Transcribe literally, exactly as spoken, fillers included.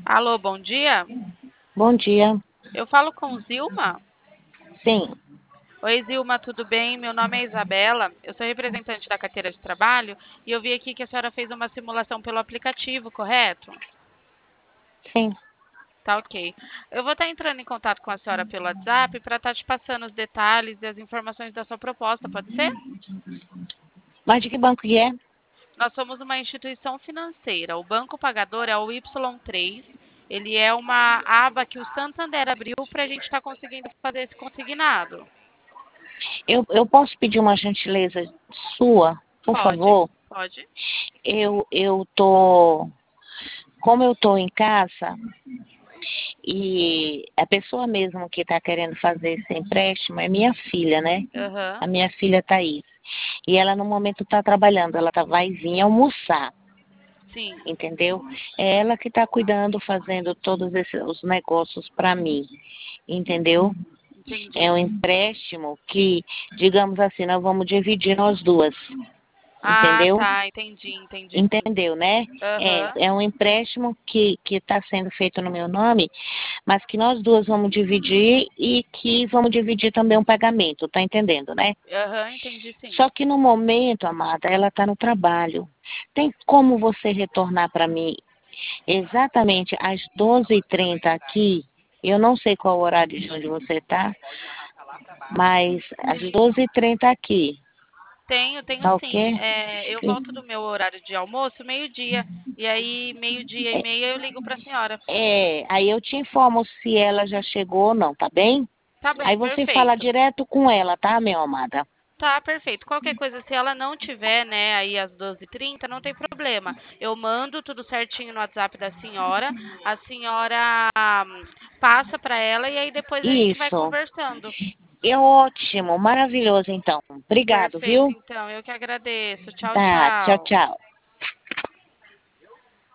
Alô, bom dia. Bom dia. Eu falo com Zilma? Sim, Oi, Zilma, tudo bem? Meu nome é Isabela, eu sou representante da carteira de trabalho e eu vi aqui que a senhora fez uma simulação pelo aplicativo, correto? sim. Tá ok. Eu vou estar entrando em contato com a senhora pelo WhatsApp para estar te passando os detalhes e as informações da sua proposta, pode ser? Mas de que banco que é? Nós somos uma instituição financeira. O banco pagador é o Y três. Ele é uma aba que o Santander abriu para a gente estar conseguindo fazer esse consignado. Eu, eu posso pedir uma gentileza sua, por Pode, favor? pode. Eu, eu tô, como eu tô em casa e a pessoa mesmo que está querendo fazer esse empréstimo é minha filha, né? Aham. A minha filha Thaís. E ela no momento está trabalhando, ela tá, vai vir almoçar, Sim, entendeu? É ela que está cuidando, fazendo todos esses os negócios para mim, entendeu? É um entendi. empréstimo que, digamos assim, nós vamos dividir nós duas, Ah, entendeu? tá, entendi, entendi sim. Entendeu, né? É, Aham, é um empréstimo que que está sendo feito no meu nome, mas que nós duas vamos dividir e que vamos dividir também um pagamento, tá entendendo, né? aham, entendi sim. Só que no momento, amada, ela está no trabalho. Tem como você retornar para mim exatamente às doze e trinta aqui? Eu não sei qual o horário de onde você está, mas às Sim. doze e trinta aqui, Tenho, tenho tá sim. ok? É, eu volto do meu horário de almoço, meio-dia. E aí, meio-dia e meia, eu ligo para a senhora. É, aí eu te informo se ela já chegou ou não, tá bem? Tá Aí bem, você fala perfeito. direto com ela, tá, minha amada? Tá, perfeito. Qualquer coisa, se ela não tiver, né, aí às doze e trinta, não tem problema. Eu mando tudo certinho no WhatsApp da senhora. A senhora hum, passa para ela e aí depois a gente vai Isso. conversando. É ótimo, maravilhoso então. Obrigado, Perfeito, viu? então. Eu que agradeço. Tchau, Tá, tchau, tchau. tchau.